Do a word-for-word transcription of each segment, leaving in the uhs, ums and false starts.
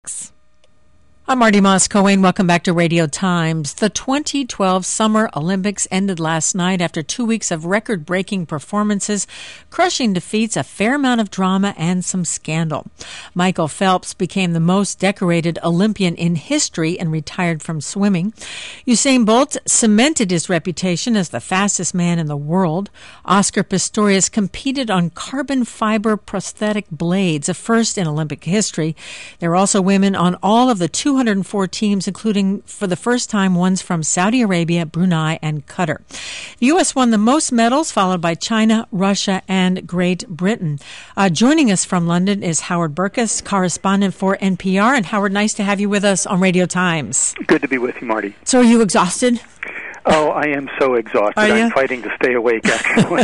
I'm Marty Moss-Cohen. Welcome back to Radio Times. The twenty twelve Summer Olympics ended last night after two weeks of record-breaking performances, crushing defeats, a fair amount of drama, and some scandal. Michael Phelps became the most decorated Olympian in history and retired from swimming. Usain Bolt cemented his reputation as the fastest man in the world. Oscar Pistorius competed on carbon fiber prosthetic blades, a first in Olympic history. There were also women on all of the two hundred four teams, including for the first time ones from Saudi Arabia, Brunei, and Qatar. The U S won the most medals, followed by China, Russia, and Great Britain. Uh, joining us from London is Howard Burkus, correspondent for N P R. And Howard, nice to have you with us on Radio Times. Good to be with you, Marty. So are you exhausted? Oh, I am so exhausted. I'm fighting to stay awake, actually.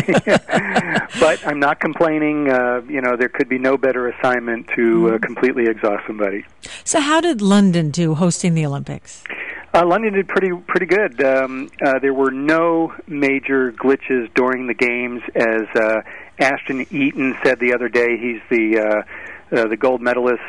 But I'm not complaining. Uh, you know, there could be no better assignment to uh, completely exhaust somebody. So how did London do hosting the Olympics? Uh, London did pretty pretty good. Um, uh, there were no major glitches during the games. As uh, Ashton Eaton said the other day, he's the, uh, uh, the gold medalist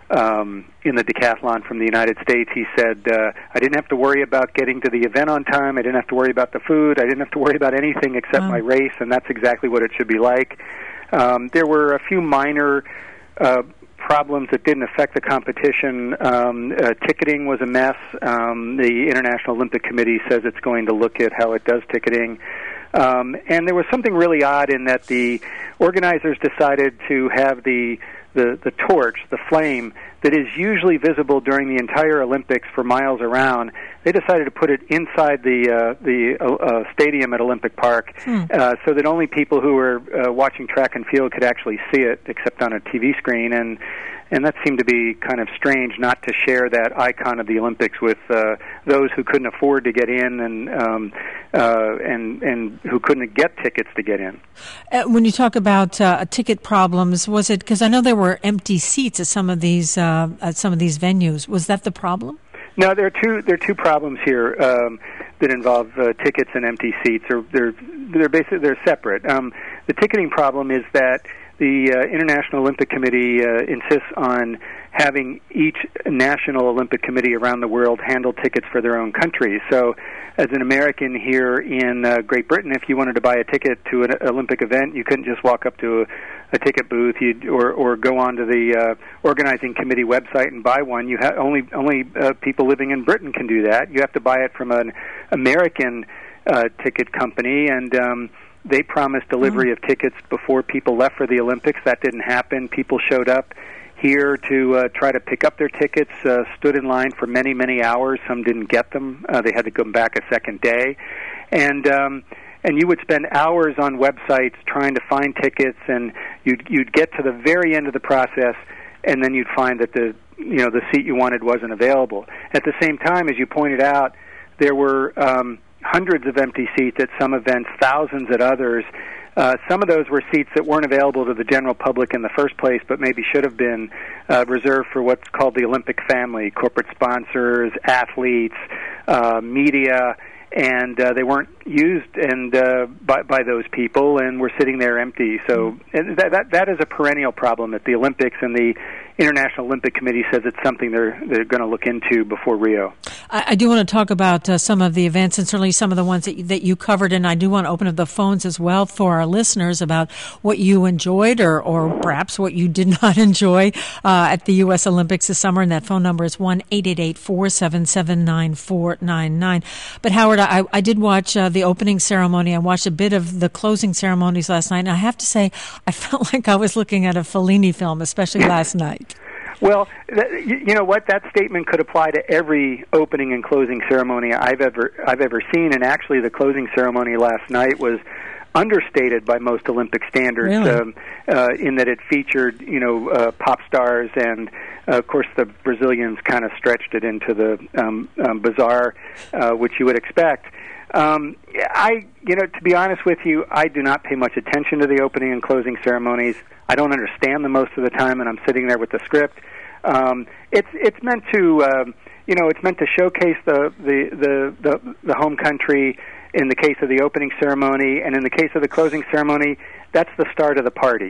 Um, in the decathlon from the United States. He said, uh, I didn't have to worry about getting to the event on time. I didn't have to worry about the food. I didn't have to worry about anything except wow. my race, and that's exactly what it should be like. Um, there were a few minor uh, problems that didn't affect the competition. Um, uh, ticketing was a mess. Um, the International Olympic Committee says it's going to look at how it does ticketing. Um, and there was something really odd in that the organizers decided to have the The, the torch, the flame, that is usually visible during the entire Olympics for miles around. They decided to put it inside the uh, the uh, uh, stadium at Olympic Park, hmm. uh, so that only people who were uh, watching track and field could actually see it, except on a T V screen. And and that seemed to be kind of strange, not to share that icon of the Olympics with uh, those who couldn't afford to get in and um, uh, and and who couldn't get tickets to get in. Uh, when you talk about uh, ticket problems, was it because I know there were empty seats at some of these uh, at some of these venues? Was that the problem? No, there are two there are two problems here um, that involve uh, tickets and empty seats. Or they're they're basically they're separate. Um, the ticketing problem is that the uh, International Olympic Committee uh, insists on having each national Olympic committee around the world handle tickets for their own country. So as an American here in uh, Great Britain, if you wanted to buy a ticket to an Olympic event, you couldn't just walk up to a, a ticket booth you'd, or, or go onto the uh, organizing committee website and buy one. You ha- only only uh, people living in Britain can do that. You have to buy it from an American uh, ticket company, and um, they promised delivery mm. of tickets before people left for the Olympics. That didn't happen. People showed up here to uh, try to pick up their tickets, uh, stood in line for many, many hours. Some didn't get them. Uh, they had to come back a second day. And um, and you would spend hours on websites trying to find tickets, and you'd you'd get to the very end of the process, and then you'd find that the you know the seat you wanted wasn't available. At the same time, as you pointed out, there were um, hundreds of empty seats at some events, thousands at others. Uh, some of those were seats that weren't available to the general public in the first place, but maybe should have been uh, reserved for what's called the Olympic family, corporate sponsors, athletes, uh, media, and uh, they weren't used and uh, by, by those people, and were sitting there empty. So and that, that that is a perennial problem at the Olympics, and the International Olympic Committee says it's something they're they're going to look into before Rio. I, I do want to talk about uh, some of the events, and certainly some of the ones that you, that you covered, and I do want to open up the phones as well for our listeners about what you enjoyed or, or perhaps what you did not enjoy uh, at the U S Olympics this summer, and that phone number is one eight eight eight, four seven seven, nine four nine nine. But Howard, I, I did watch uh, the opening ceremony. I watched a bit of the closing ceremonies last night, and I have to say I felt like I was looking at a Fellini film, especially last night. Well, th- you know what? That statement could apply to every opening and closing ceremony I've ever I've ever seen. And actually, the closing ceremony last night was understated by most Olympic standards, really? um, uh, in that it featured, you know, uh, pop stars, and uh, of course the Brazilians kind of stretched it into the um, um, bizarre, uh, which you would expect. Um, I, you know, to be honest with you, I do not pay much attention to the opening and closing ceremonies. I don't understand them most of the time, and I'm sitting there with the script. Um, it's it's meant to, um, you know, it's meant to showcase the, the, the, the, the home country in the case of the opening ceremony, and in the case of the closing ceremony, that's the start of the party.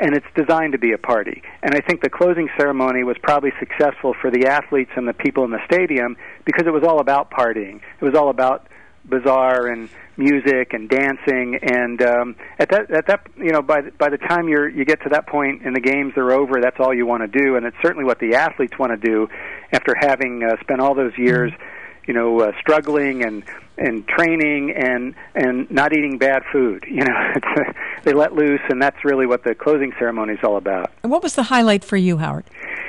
and it's designed to be a party. And I think the closing ceremony was probably successful for the athletes and the people in the stadium because it was all about partying. It was all about bazaar and music and dancing, and um, at that, at that, you know, by the, by the time you're you get to that point and the games are over, that's all you want to do, and it's certainly what the athletes want to do after having uh, spent all those years, you know, uh, struggling and and training and and not eating bad food. You know, it's, uh, they let loose, and that's really what the closing ceremony is all about. And what was the highlight for you, Howard?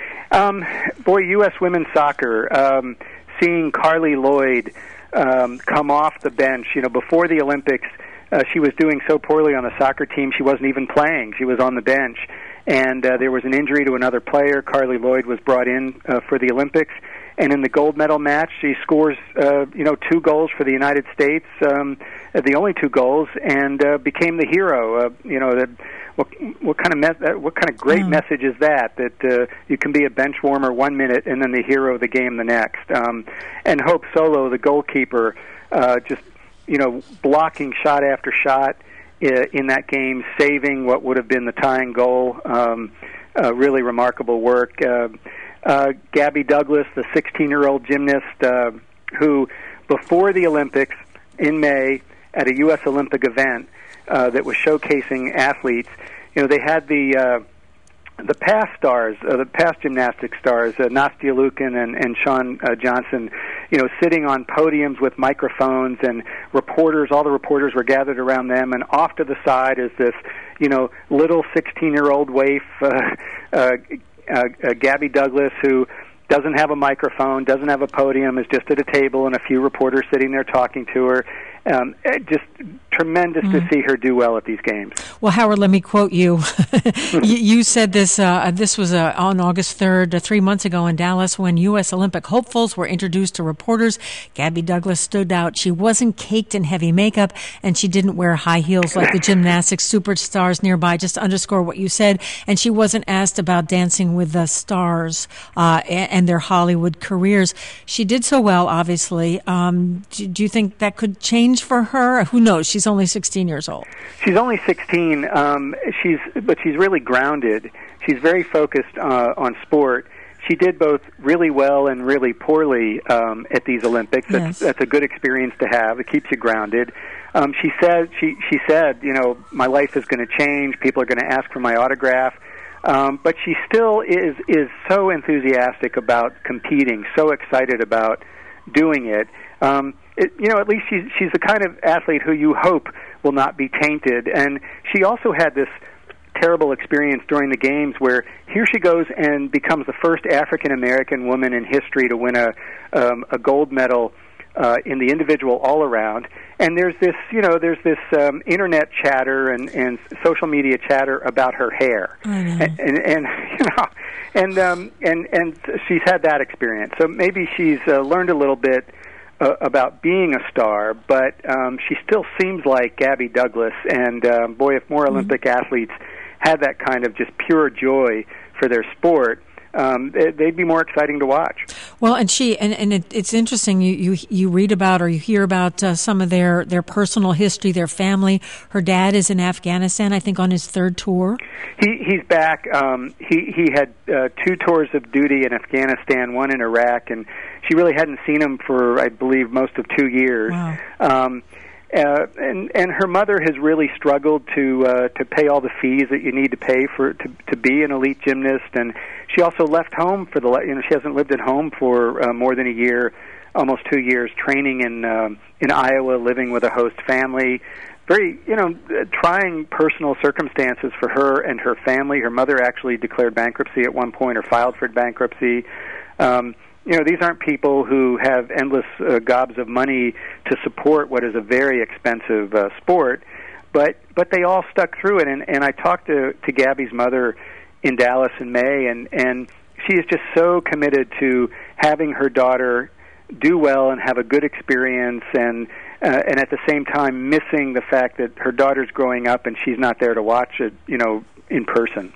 Um, boy, U S women's soccer, um, seeing Carly Lloyd Um, come off the bench. You know, before the Olympics, uh, she was doing so poorly on the soccer team, she wasn't even playing. She was on the bench. And uh, there was an injury to another player. Carly Lloyd was brought in uh, for the Olympics. And in the gold medal match, she scores, uh, you know, two goals for the United States, um, the only two goals, and uh, became the hero. Uh, you know, the, what, what kind of me- what kind of great mm. message is that? That uh, you can be a bench warmer one minute and then the hero of the game the next. Um, and Hope Solo, the goalkeeper, uh, just you know, blocking shot after shot uh, in that game, saving what would have been the tying goal. Um, uh, really remarkable work. Uh, Uh, Gabby Douglas, the sixteen-year-old gymnast uh, who, before the Olympics in May, at a U S Olympic event uh, that was showcasing athletes, you know, they had the uh, the past stars, uh, the past gymnastic stars, uh, Nastia Lukin and, and Sean uh, Johnson, you know, sitting on podiums with microphones, and reporters, all the reporters were gathered around them, and off to the side is this, you know, little sixteen-year-old waif, uh, uh, Uh, uh, Gabby Douglas, who doesn't have a microphone, doesn't have a podium, is just at a table and a few reporters sitting there talking to her. Um, just tremendous mm. to see her do well at these games. Well, Howard, let me quote you. you, you said this, uh, this was uh, on August third, uh, three months ago in Dallas, when U S Olympic hopefuls were introduced to reporters. Gabby Douglas stood out. She wasn't caked in heavy makeup, and she didn't wear high heels like the gymnastics superstars nearby, just to underscore what you said. And she wasn't asked about Dancing with the Stars uh, and their Hollywood careers. She did so well, obviously. Um, do, do you think that could change for her? Who knows? She's only sixteen years old. She's only sixteen. Um, she's but she's really grounded. She's very focused uh, on sport. She did both really well and really poorly um, at these Olympics. That's, yes. that's a good experience to have. It keeps you grounded. Um, she said, she she said, you know, my life is going to change. People are going to ask for my autograph. Um, but she still is is so enthusiastic about competing, so excited about doing it. Um, it you know, at least she's she's the kind of athlete who you hope will not be tainted. And she also had this terrible experience during the games where here she goes and becomes the first African American woman in history to win a um, a gold medal uh, in the individual all around. And there's this, you know, there's this um, internet chatter and, and social media chatter about her hair, I know. and, and and you know, and um, and and she's had that experience. So maybe she's uh, learned a little bit uh, about being a star, but um, she still seems like Gabby Douglas. And um, boy, if more Olympic mm-hmm. athletes had that kind of just pure joy for their sport, Um, they'd be more exciting to watch. Well, and she and, and it, it's interesting. You, you you read about or you hear about uh, some of their, their personal history, their family. Her dad is in Afghanistan, I think, on his third tour. He he's back. Um, he he had uh, two tours of duty in Afghanistan, one in Iraq, and she really hadn't seen him for, I believe, most of two years. Wow. Um, Uh, and and her mother has really struggled to uh, to pay all the fees that you need to pay for to to be an elite gymnast, and she also left home for the you know she hasn't lived at home for uh, more than a year, almost two years, training in um, in Iowa, living with a host family. Very you know trying personal circumstances for her and her family. Her mother actually declared bankruptcy at one point, or filed for bankruptcy. Um, You know, these aren't people who have endless uh, gobs of money to support what is a very expensive uh, sport, but but they all stuck through it. And, and I talked to, to Gabby's mother in Dallas in May, and, and she is just so committed to having her daughter do well and have a good experience, and uh, and at the same time missing the fact that her daughter's growing up and she's not there to watch it, you know, in person.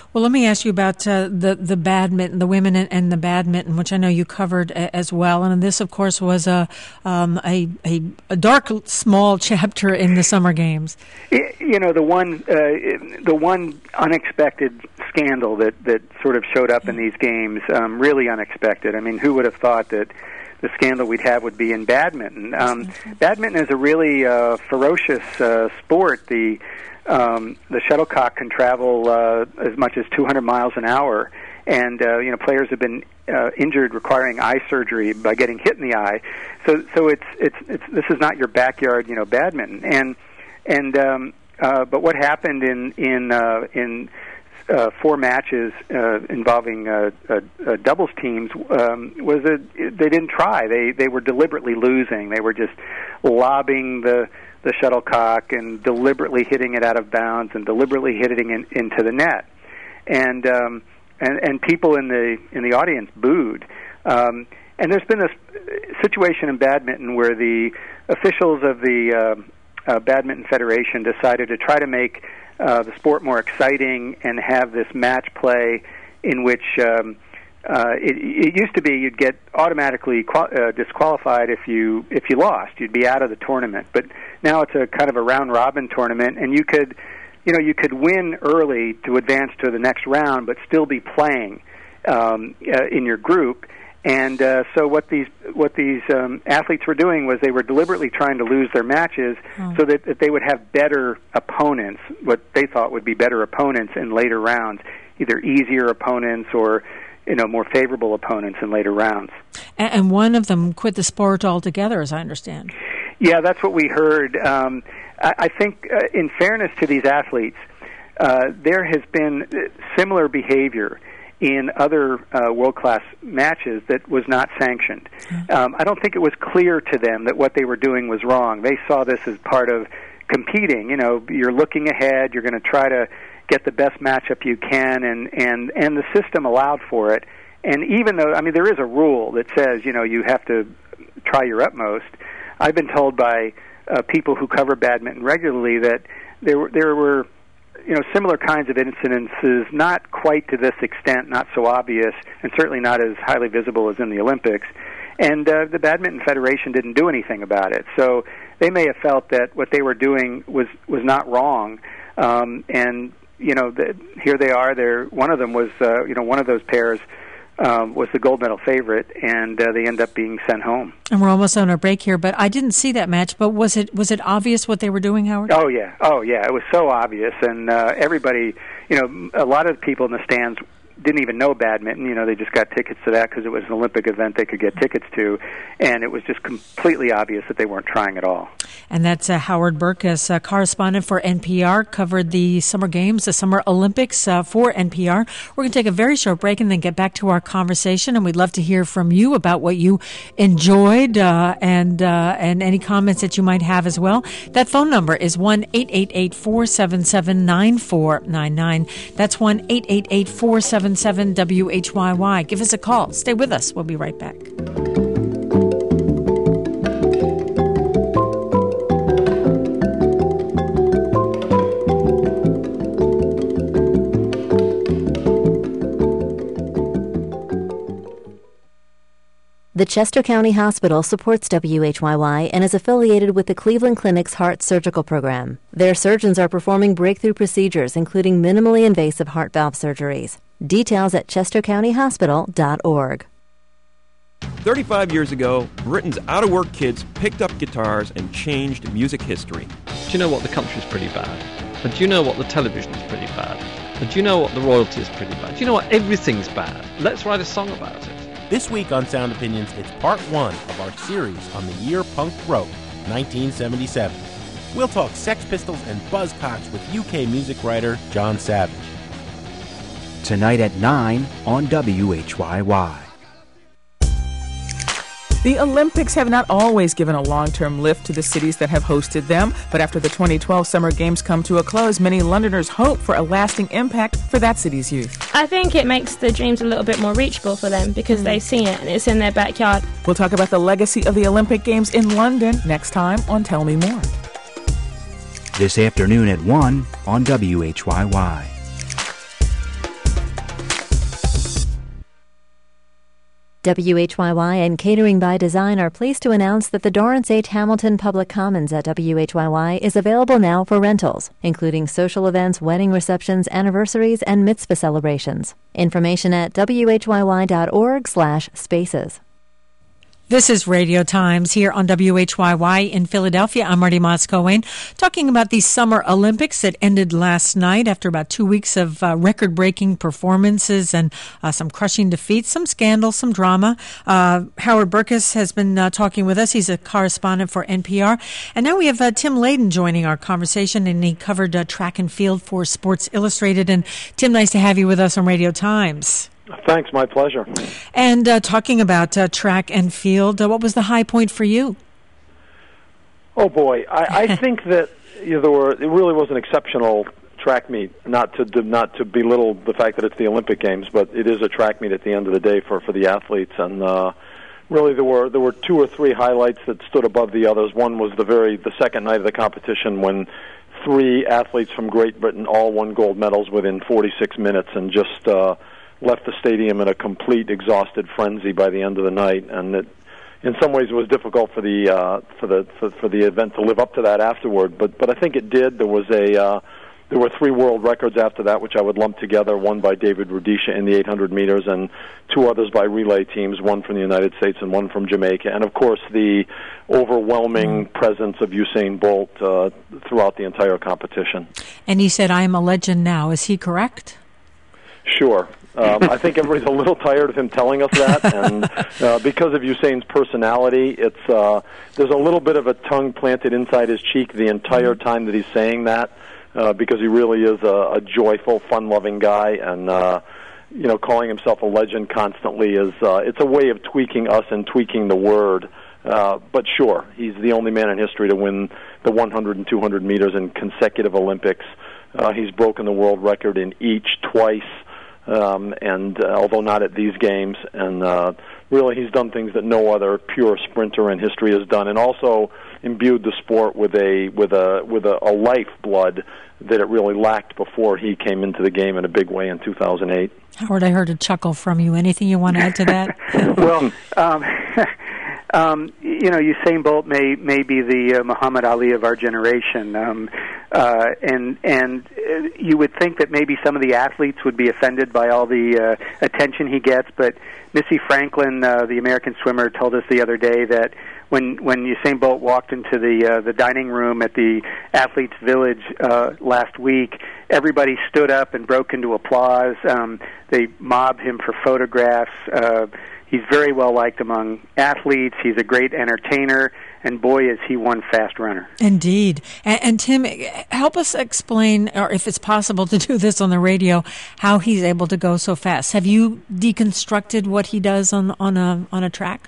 Well, let me ask you about uh, the the badminton, the women and, and the badminton, which I know you covered a, as well. And this, of course, was a um, a, a a dark, small chapter in the Summer Games. You know, the one uh, the one unexpected scandal that, that sort of showed up in these games, um, really unexpected. I mean, who would have thought that the scandal we'd have would be in badminton? Um, badminton is a really uh, ferocious uh, sport. The um, the shuttlecock can travel uh, as much as two hundred miles an hour, and uh, you know, players have been uh, injured, requiring eye surgery by getting hit in the eye. So, so it's it's it's this is not your backyard, you know, badminton. And and um, uh, but what happened in in uh, in Uh, four matches uh, involving uh, uh, uh, doubles teams um, was that they didn't try. They they were deliberately losing. They were just lobbing the the shuttlecock and deliberately hitting it out of bounds and deliberately hitting it in, into the net. And um, and and people in the in the audience booed. Um, and there's been this situation in badminton where the officials of the uh, uh, Badminton Federation decided to try to make Uh, the sport more exciting and have this match play in which um, uh, it, it used to be you'd get automatically qual- uh, disqualified if you if you lost. You'd be out of the tournament. But now it's a kind of a round robin tournament, and you could, you know, you could win early to advance to the next round, but still be playing um, uh, in your group. And uh, so what these what these um, athletes were doing was they were deliberately trying to lose their matches oh. so that, that they would have better opponents, what they thought would be better opponents in later rounds, either easier opponents or, you know, more favorable opponents in later rounds. And, and one of them quit the sport altogether, as I understand. Yeah, that's what we heard. Um, I, I think, uh, in fairness to these athletes, uh, there has been similar behavior in other uh, world-class matches that was not sanctioned. Um, I don't think it was clear to them that what they were doing was wrong. They saw this as part of competing. You know, you're looking ahead, you're going to try to get the best matchup you can, and, and, and the system allowed for it. And even though, I mean, there is a rule that says, you know, you have to try your utmost. I've been told by uh, people who cover badminton regularly that there were, there were you know, similar kinds of incidences, not quite to this extent, not so obvious, and certainly not as highly visible as in the Olympics. And uh, the Badminton Federation didn't do anything about it. So they may have felt that what they were doing was, was not wrong. Um, and, you know, the, here they are. They're, one of them was, uh, you know, one of those pairs Um, was the gold medal favorite, and uh, they end up being sent home. And we're almost on our break here, but I didn't see that match. But was it was it obvious what they were doing, Howard? Oh yeah, oh yeah, it was so obvious, and uh, everybody, you know, a lot of people in the stands didn't even know badminton. You know, they just got tickets to that because it was an Olympic event they could get tickets to, and it was just completely obvious that they weren't trying at all. And that's uh, Howard Burke, as uh, correspondent for N P R, covered the Summer Games, the Summer Olympics uh, for N P R. We're going to take a very short break and then get back to our conversation, and we'd love to hear from you about what you enjoyed uh, and uh, and any comments that you might have as well. That phone number is one eight eight eight, four seven seven, nine four nine nine. That's one eight eight eight, four seven seven, W H Y Y. Give us a call. Stay with us. We'll be right back. The Chester County Hospital supports W H Y Y and is affiliated with the Cleveland Clinic's Heart Surgical Program. Their surgeons are performing breakthrough procedures, including minimally invasive heart valve surgeries. Details at chester county hospital dot org. thirty-five years ago, Britain's out-of-work kids picked up guitars and changed music history. Do you know what? The country's pretty bad. But do you know what? The television's pretty bad. But do you know what? The royalty's pretty bad. Do you know what? Everything's bad. Let's write a song about it. This week on Sound Opinions, it's part one of our series on the year punk broke, nineteen seventy-seven. We'll talk Sex Pistols and Buzzcocks with U K music writer John Savage. Tonight at nine on W H Y Y. The Olympics have not always given a long-term lift to the cities that have hosted them, but after the twenty twelve Summer Games come to a close, many Londoners hope for a lasting impact for that city's youth. I think it makes the dreams a little bit more reachable for them because mm. they've seen it and it's in their backyard. We'll talk about the legacy of the Olympic Games in London next time on Tell Me More. This afternoon at one on W H Y Y. W H Y Y and Catering by Design are pleased to announce that the Dorrance H. Hamilton Public Commons at W H Y Y is available now for rentals, including social events, wedding receptions, anniversaries, and mitzvah celebrations. Information at w h y y dot org slash spaces. This is Radio Times here on W H Y Y in Philadelphia. I'm Marty Moss-Cohen, talking about the Summer Olympics that ended last night after about two weeks of uh, record-breaking performances and uh, some crushing defeats, some scandal, some drama. Uh, Howard Burkus has been uh, talking with us. He's a correspondent for N P R. And now we have uh, Tim Layden joining our conversation, and he covered uh, track and field for Sports Illustrated. And Tim, nice to have you with us on Radio Times. Thanks, my pleasure. And uh, talking about uh, track and field, uh, what was the high point for you? Oh boy, I, I think that you know, there were. It really was an exceptional track meet. Not to, to not to belittle the fact that it's the Olympic Games, but it is a track meet at the end of the day for, for the athletes. And uh, really, there were there were two or three highlights that stood above the others. One was the very the second night of the competition when three athletes from Great Britain all won gold medals within forty-six minutes, and just. Uh, left the stadium in a complete exhausted frenzy by the end of the night, and it, in some ways it was difficult for the uh, for the for, for the event to live up to that afterward. But but I think it did. There was a uh, there were three world records after that, which I would lump together. One by David Rudisha in the eight hundred meters, and two others by relay teams. One from the United States and one from Jamaica, and of course the overwhelming presence of Usain Bolt uh, throughout the entire competition. And he said, "I am a legend now." Is he correct? Sure. Um, I think everybody's a little tired of him telling us that, and uh, because of Usain's personality, it's uh, there's a little bit of a tongue planted inside his cheek the entire time that he's saying that, uh, because he really is a, a joyful, fun-loving guy, and uh, you know, calling himself a legend constantly is uh, it's a way of tweaking us and tweaking the word. Uh, but sure, he's the only man in history to win the one hundred and two hundred meters in consecutive Olympics. Uh, he's broken the world record in each twice. Um, and uh, although not at these games, and uh, really he's done things that no other pure sprinter in history has done, and also imbued the sport with a with a with a, a lifeblood that it really lacked before he came into the game in a big way in two thousand eight. Howard, I heard a chuckle from you. Anything you want to add to that? Well, um, um, you know, Usain Bolt may may be the uh, Muhammad Ali of our generation, um, uh, and and uh, you would think that maybe some of the athletes would be offended by all the uh, attention he gets, but Missy Franklin, uh, the American swimmer, told us the other day that when when Usain Bolt walked into the uh, the dining room at the Athletes Village uh, last week, everybody stood up and broke into applause. Um, they mobbed him for photographs. Uh, he's very well liked among athletes. He's a great entertainer, and boy, is he one fast runner. Indeed. And, and Tim, help us explain, or if it's possible to do this on the radio, how he's able to go so fast. Have you deconstructed what he does on on a on a track?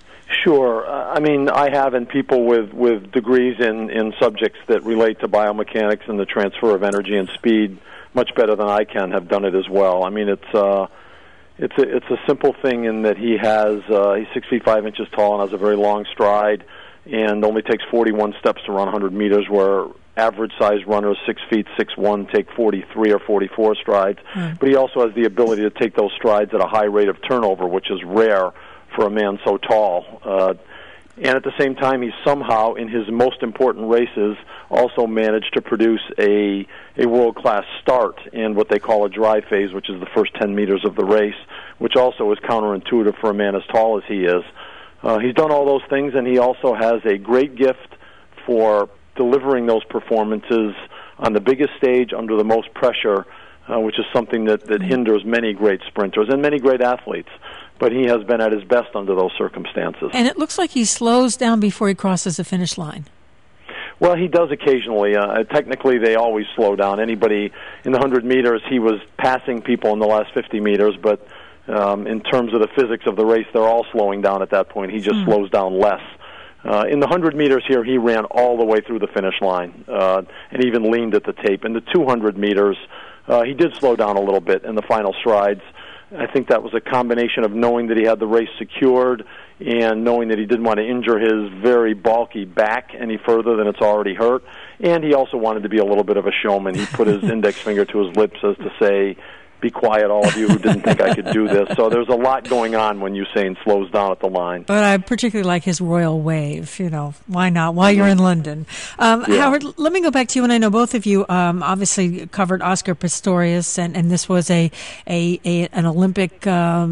Sure. Uh, I mean, I have, and people with, with degrees in, in subjects that relate to biomechanics and the transfer of energy and speed much better than I can have done it as well. I mean, it's uh, it's a, it's a simple thing in that he has uh, he's six feet five inches tall and has a very long stride, and only takes forty-one steps to run one hundred meters, where average-sized runners, six feet six one, take forty-three or forty-four strides. Mm. But he also has the ability to take those strides at a high rate of turnover, which is rare for a man so tall. Uh, and at the same time, he's somehow, in his most important races, also managed to produce a a world-class start in what they call a dry phase, which is the first ten meters of the race, which also is counterintuitive for a man as tall as he is. Uh, he's done all those things, and he also has a great gift for delivering those performances on the biggest stage under the most pressure, uh, which is something that, that hinders many great sprinters and many great athletes. But he has been at his best under those circumstances. And it looks like he slows down before he crosses the finish line. Well, he does occasionally. Uh, technically, they always slow down. Anybody in the one hundred meters, he was passing people in the last fifty meters, but um, in terms of the physics of the race, they're all slowing down at that point. He just mm. slows down less. Uh, in the one hundred meters here, he ran all the way through the finish line uh, and even leaned at the tape. In the two hundred meters, uh, he did slow down a little bit in the final strides. I think that was a combination of knowing that he had the race secured and knowing that he didn't want to injure his very bulky back any further than it's already hurt. And he also wanted to be a little bit of a showman. He put his index finger to his lips as to say, be quiet, all of you who didn't think I could do this. So there's a lot going on when Usain slows down at the line. But I particularly like his royal wave. You know, why not? While you're in London. Um, Yeah. Howard, let me go back to you, and I know both of you um, obviously covered Oscar Pistorius, and, and this was a, a, a an Olympic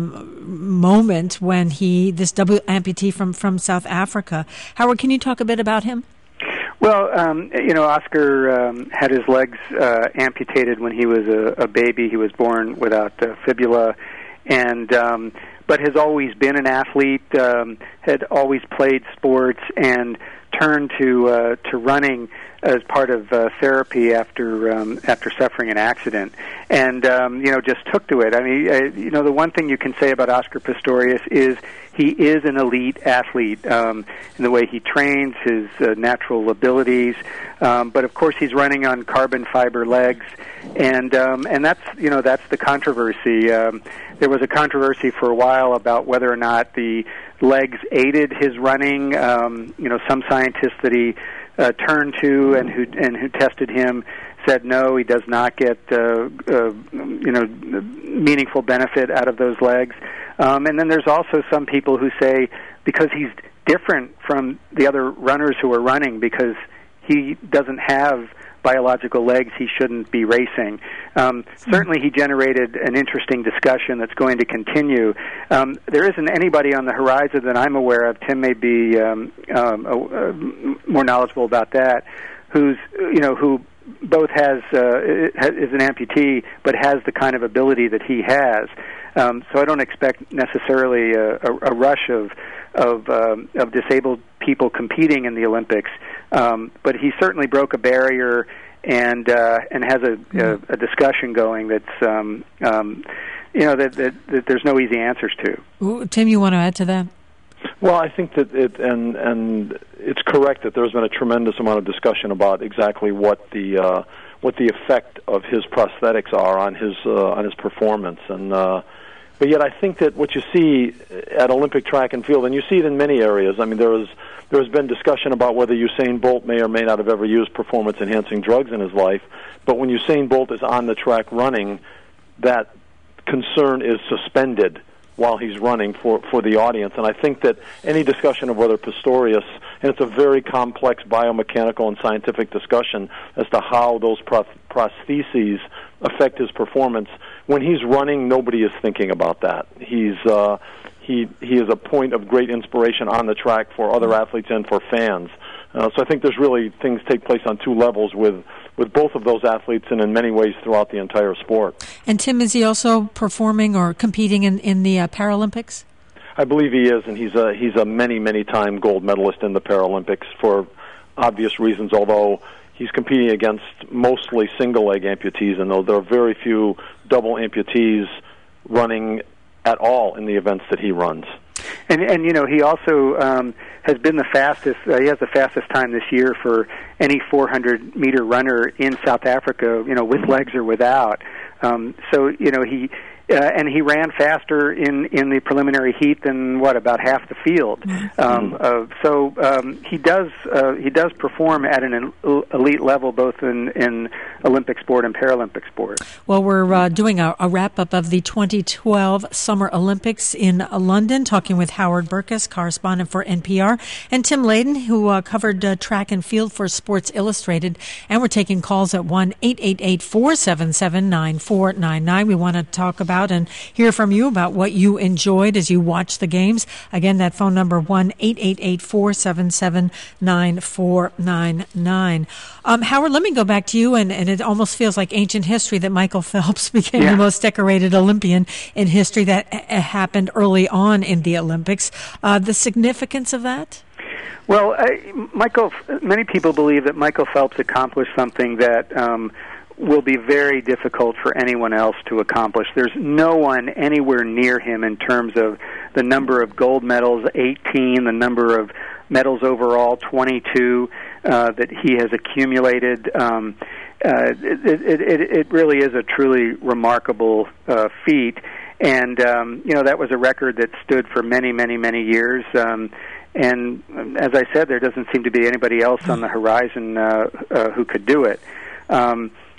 um, moment when he, this double amputee from, from South Africa. Howard, can you talk a bit about him? Well, um, you know, Oscar um, had his legs uh, amputated when he was a, a baby. He was born without uh, fibula, and um, but has always been an athlete. Um, had always played sports and turned to uh, to running as part of uh, therapy after um, after suffering an accident, and um, you know, just took to it. I mean, uh, you know, the one thing you can say about Oscar Pistorius is he is an elite athlete um, in the way he trains, his uh, natural abilities. Um, but of course, he's running on carbon fiber legs, and um, and that's you know that's the controversy. Um, there was a controversy for a while about whether or not the legs aided his running. Um, you know, some scientists that he uh, turned to and who and who tested him said no, he does not get uh, uh, you know meaningful benefit out of those legs. Um, and then there's also some people who say because he's different from the other runners who are running, because he doesn't have biological legs, he shouldn't be racing. Um, certainly he generated an interesting discussion that's going to continue. Um, there isn't anybody on the horizon that I'm aware of, Tim may be um, um, uh, uh, more knowledgeable about that, who's, you know, who both has uh, is an amputee but has the kind of ability that he has. Um, so I don't expect necessarily a, a, a rush of of, um, of disabled people competing in the Olympics, um, but he certainly broke a barrier and uh, and has a, a, a discussion going that's um, um, you know that, that, that there's no easy answers to. Ooh, Tim, you want to add to that? Well, I think that it and and it's correct that there's been a tremendous amount of discussion about exactly what the uh, what the effect of his prosthetics are on his uh, on his performance, and uh, but yet I think that what you see at Olympic track and field, and you see it in many areas. I mean, there is there has been discussion about whether Usain Bolt may or may not have ever used performance-enhancing drugs in his life, but when Usain Bolt is on the track running, that concern is suspended while he's running for, for the audience. And I think that any discussion of whether Pistorius, and it's a very complex biomechanical and scientific discussion as to how those pro- prostheses affect his performance. When he's running, nobody is thinking about that. He's uh, he he is a point of great inspiration on the track for other athletes and for fans. Uh, so I think there's really things take place on two levels with with both of those athletes, and in many ways throughout the entire sport. And Tim, is he also performing or competing in, in the uh, Paralympics? I believe he is, and he's a he's a many many time gold medalist in the Paralympics for obvious reasons. Although he's competing against mostly single leg amputees, and though there are very few double amputees running at all in the events that he runs. And, and you know, he also um, has been the fastest, uh, he has the fastest time this year for any four hundred meter runner in South Africa, you know, with legs or without. Um, so, you know, he, uh, and he ran faster in, in the preliminary heat than, what, about half the field. Um, uh, so um, he does uh, he does perform at an elite level, both in, in Olympic sport and Paralympic sport. Well, we're uh, doing a, a wrap-up of the twenty twelve Summer Olympics in uh, London, talking with Howard Burkus, correspondent for N P R, and Tim Layden, who uh, covered uh, track and field for Sports Illustrated. And we're taking calls at one eight eight eight, four seven seven, nine four nine nine. We want to talk about and hear from you about what you enjoyed as you watched the games. Again, that phone number, one eight eight eight, four seven seven, nine four nine nine. Um, Howard, let me go back to you, and, and it almost feels like ancient history that Michael Phelps became yeah. the most decorated Olympian in history. That uh, happened early on in the Olympics. Uh, the significance of that? Well, uh, Michael, many people believe that Michael Phelps accomplished something that um, will be very difficult for anyone else to accomplish. There's no one anywhere near him in terms of the number of gold medals, eighteen, the number of medals overall, twenty-two, uh, that he has accumulated. Um, uh, it, it, it, it really is a truly remarkable uh, feat. And, um, you know, that was a record that stood for many, many, many years. Um, and as I said, there doesn't seem to be anybody else on the horizon uh, uh, who could do it. Um,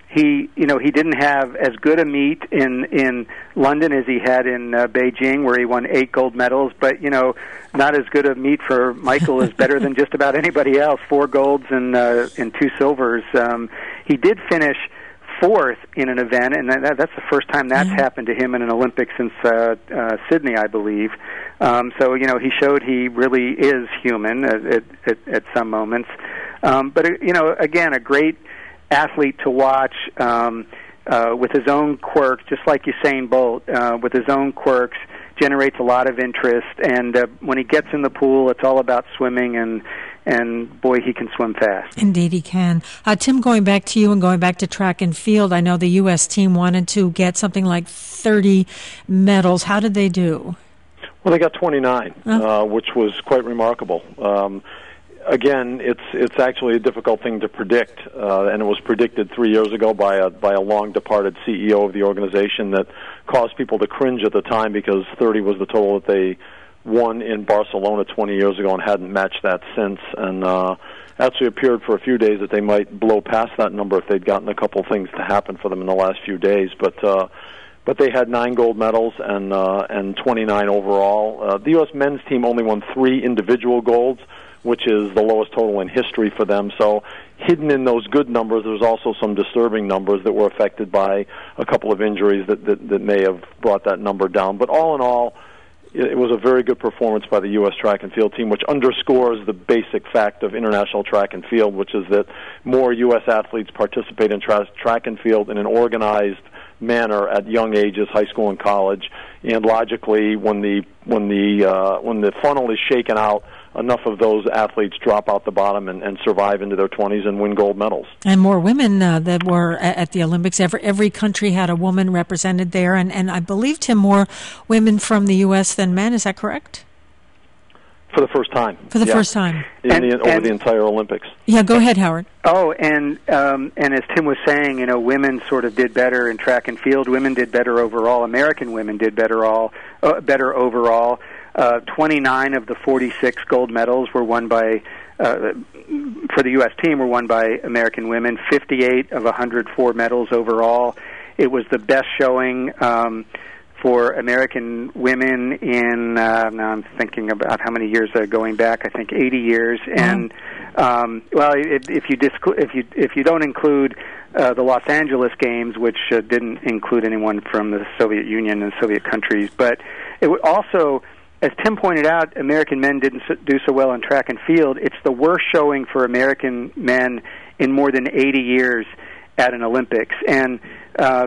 he, you know, he didn't have as good a meet in in London as he had in uh, Beijing, where he won eight gold medals. But you know, not as good a meet for Michael is better than just about anybody else. Four golds and uh, and two silvers. Um, he did finish fourth in an event, and that, that's the first time that's mm-hmm. happened to him in an Olympics since uh, uh, Sydney, I believe. Um, so you know, he showed he really is human at at, at some moments. Um, but you know, again, a great athlete to watch um, uh, with his own quirks, just like Usain Bolt, uh, with his own quirks, generates a lot of interest. And uh, when he gets in the pool, it's all about swimming, and and boy, he can swim fast. Indeed, he can. Uh, Tim, going back to you and going back to track and field, I know the U S team wanted to get something like thirty medals. How did they do? Well, they got twenty-nine, oh. uh, which was quite remarkable. Um, Again, it's it's actually a difficult thing to predict, uh, and it was predicted three years ago by a by a long departed C E O of the organization that caused people to cringe at the time, because thirty was the total that they won in Barcelona twenty years ago and hadn't matched that since. And uh, actually appeared for a few days that they might blow past that number if they'd gotten a couple things to happen for them in the last few days. But uh, but they had nine gold medals and uh, and twenty-nine overall. Uh, the U S men's team only won three individual golds, which is the lowest total in history for them. So hidden in those good numbers, there's also some disturbing numbers that were affected by a couple of injuries that, that, that may have brought that number down. But all in all, it was a very good performance by the U S track and field team, which underscores the basic fact of international track and field, which is that more U S athletes participate in tra- track and field in an organized manner at young ages, high school and college. And logically, when the when the uh, when the funnel is shaken out, enough of those athletes drop out the bottom and, and survive into their twenties and win gold medals. And more women uh, that were at the Olympics. Every, every country had a woman represented there, and, and I believe, Tim, more women from the U S than men. Is that correct? For the first time. For the yeah. first time. In and, the, over and, the entire Olympics. Yeah, go ahead, Howard. Oh, and um, and as Tim was saying, you know, women sort of did better in track and field. Women did better overall. American women did better all uh, better overall. Uh, twenty-nine of the forty-six gold medals were won by, uh, for the U S team, were won by American women. fifty-eight of one hundred four medals overall. It was the best showing um, for American women in, uh, now I'm thinking about how many years uh, going back, I think eighty years. Mm-hmm. And, um, well, if, if, you disclu- if, you, if you don't include uh, the Los Angeles Games, which uh, didn't include anyone from the Soviet Union and Soviet countries, but it would also... As Tim pointed out, American men didn't do so well in track and field. It's the worst showing for American men in more than eighty years at an Olympics. And uh,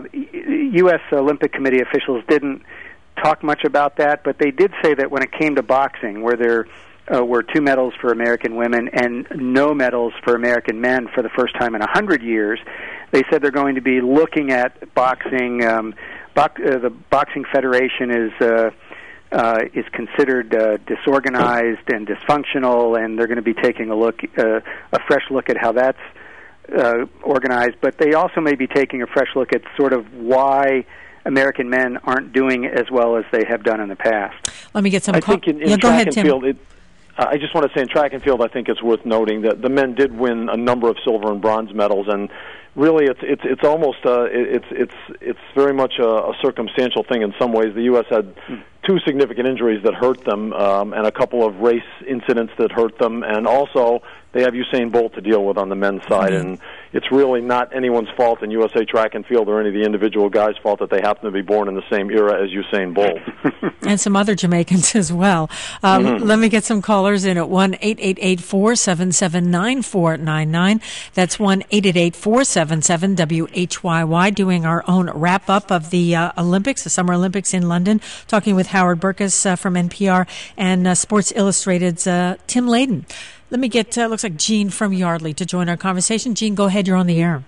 U S Olympic Committee officials didn't talk much about that, but they did say that when it came to boxing, where there uh, were two medals for American women and no medals for American men for the first time in one hundred years, they said they're going to be looking at boxing. Um, bo- uh, the Boxing Federation is... Uh, Uh, is considered uh, disorganized and dysfunctional, and they're going to be taking a look, uh, a fresh look at how that's uh, organized. But they also may be taking a fresh look at sort of why American men aren't doing as well as they have done in the past. Let me get some. I co- think in, in yeah, track go ahead, and Tim. field, it, uh, I just want to say in track and field, I think it's worth noting that the men did win a number of silver and bronze medals, and really, it's it's it's almost uh, it's it's it's very much a, a circumstantial thing in some ways. The U S had two significant injuries that hurt them, um, and a couple of race incidents that hurt them, and also they have Usain Bolt to deal with on the men's side, mm-hmm. and it's really not anyone's fault in U S A track and field or any of the individual guys' fault that they happen to be born in the same era as Usain Bolt. And some other Jamaicans as well. Um, mm-hmm. Let me get some callers in at one eight eight eight, four seven seven, nine four nine nine. That's one eight eight eight, four seven seven, W H Y Y, doing our own wrap-up of the uh, Olympics, the Summer Olympics in London, talking with Howard Burkus uh, from N P R and uh, Sports Illustrated's uh, Tim Layden. Let me get, uh, looks like Jean from Yardley to join our conversation. Jean, go ahead. You're on the air.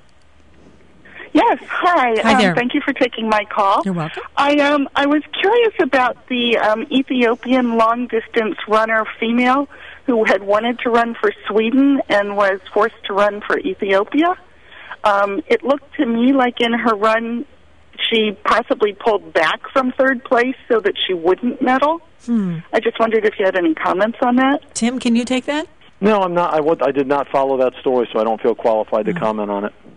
Yes, hi. Hi there. Um, thank you for taking my call. You're welcome. I um I was curious about the um, Ethiopian long-distance runner female who had wanted to run for Sweden and was forced to run for Ethiopia. Um, it looked to me like in her run she possibly pulled back from third place so that she wouldn't medal. Hmm. I just wondered if you had any comments on that. Tim, can you take that? No, I'm not. I, would, I did not follow that story, so I don't feel qualified to comment on it.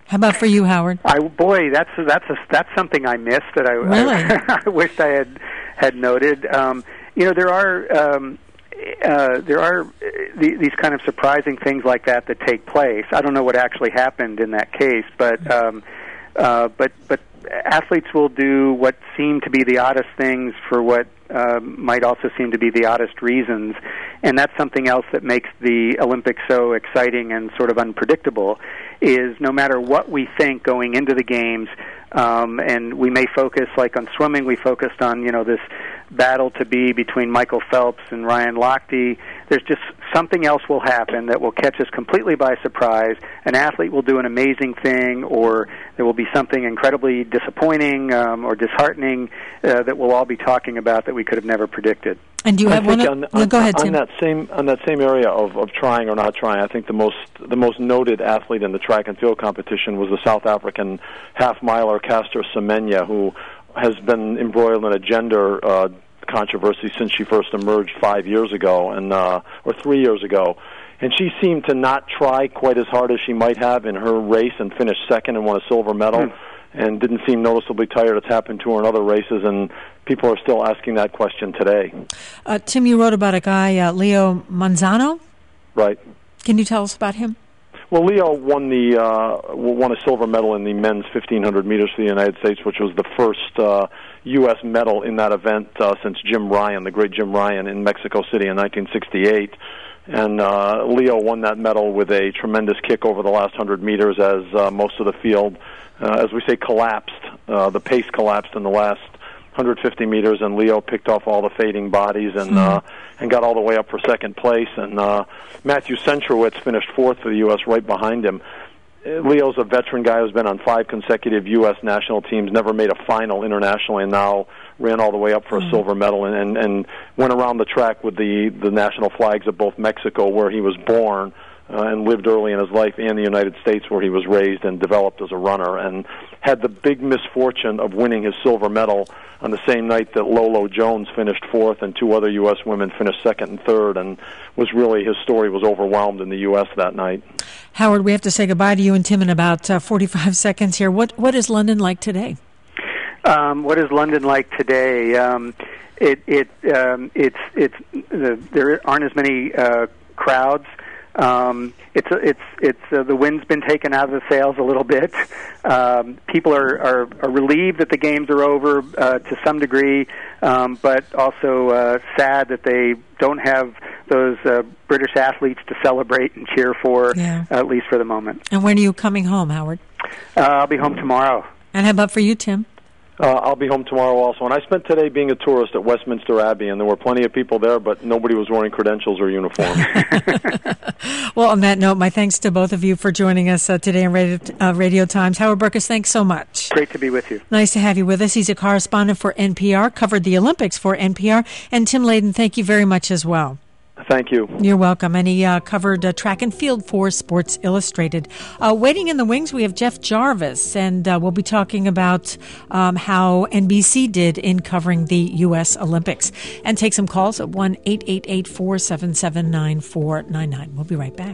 How about for you, Howard? I boy, that's that's a, that's something I missed that I really? I, I wished I had had noted. Um, you know, there are um, uh, there are th- these kind of surprising things like that that take place. I don't know what actually happened in that case, but um, uh, but but athletes will do what seem to be the oddest things for what uh, might also seem to be the oddest reasons, and that's something else that makes the Olympics so exciting and sort of unpredictable. Is no matter what we think going into the games, um, and we may focus, like on swimming, we focused on, you know, this battle to be between Michael Phelps and Ryan Lochte. There's just something else will happen that will catch us completely by surprise. An athlete will do an amazing thing, or there will be something incredibly disappointing um, or disheartening uh, that we'll all be talking about that we could have never predicted. And do you I have think one? On, Of, on, no, go ahead, Tim. On that same on that same area of, of trying or not trying, I think the most the most noted athlete in the track and field competition was the South African half miler Caster Semenya, who has been embroiled in a gender uh, controversy since she first emerged five years ago, and uh, or three years ago. And she seemed to not try quite as hard as she might have in her race, and finished second and won a silver medal. Mm. And didn't seem noticeably tired. It's happened to her in other races, and people are still asking that question today. Uh, Tim, you wrote about a guy, uh, Leo Manzano. Right. Can you tell us about him? Well, Leo won the uh, won a silver medal in the men's fifteen hundred meters for the United States, which was the first uh, U S medal in that event uh, since Jim Ryan, the great Jim Ryan, in Mexico City in nineteen sixty-eight. And uh, Leo won that medal with a tremendous kick over the last one hundred meters as uh, most of the field, uh, as we say, collapsed. Uh, the pace collapsed in the last one hundred fifty meters, and Leo picked off all the fading bodies and mm-hmm. uh, and got all the way up for second place. And uh, Matthew Centrowitz finished fourth for the U S right behind him. Leo's a veteran guy who's been on five consecutive U S national teams, never made a final internationally, and now ran all the way up for a mm-hmm. silver medal, and, and, and went around the track with the, the national flags of both Mexico, where he was born, uh, and lived early in his life, and the United States, where he was raised and developed as a runner, and had the big misfortune of winning his silver medal on the same night that Lolo Jones finished fourth and two other U S women finished second and third, and was really, his story was overwhelmed in the U S that night. Howard, we have to say goodbye to you and Tim in about uh, forty-five seconds here. What What is London like today? Um, what is London like today? Um, it it um, it's it's uh, there aren't as many uh, crowds. Um, it's it's it's uh, the wind's been taken out of the sails a little bit. Um, people are, are, are relieved that the games are over uh, to some degree, um, but also uh, sad that they don't have those uh, British athletes to celebrate and cheer for, yeah. uh, at least for the moment. And when are you coming home, Howard? Uh, I'll be home tomorrow. And how about for you, Tim? Uh, I'll be home tomorrow also. And I spent today being a tourist at Westminster Abbey, and there were plenty of people there, but nobody was wearing credentials or uniforms. Well, on that note, my thanks to both of you for joining us uh, today on Radio, uh, Radio Times. Howard Burkus, thanks so much. Great to be with you. Nice to have you with us. He's a correspondent for N P R, covered the Olympics for N P R. And Tim Layden, thank you very much as well. Thank you. You're welcome. And he uh, covered uh, track and field for Sports Illustrated. Uh, waiting in the wings, we have Jeff Jarvis, and uh, we'll be talking about um, how N B C did in covering the U S Olympics. And take some calls at one eight eight eight, four seven seven, nine four nine nine. We'll be right back.